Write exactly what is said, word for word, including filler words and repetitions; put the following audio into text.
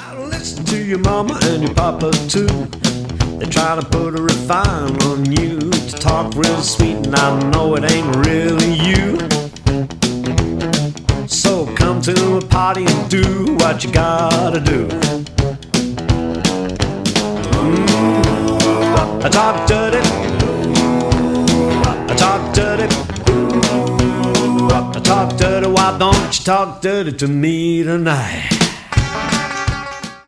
Listen to your mama and your papa too. They try to put a refine on you, to talk real sweet, and I know it ain't really you. So come to a party and do what you gotta do. Mm, I talk dirty, I talk dirty, I talk dirty. Why don't you talk dirty to me tonight?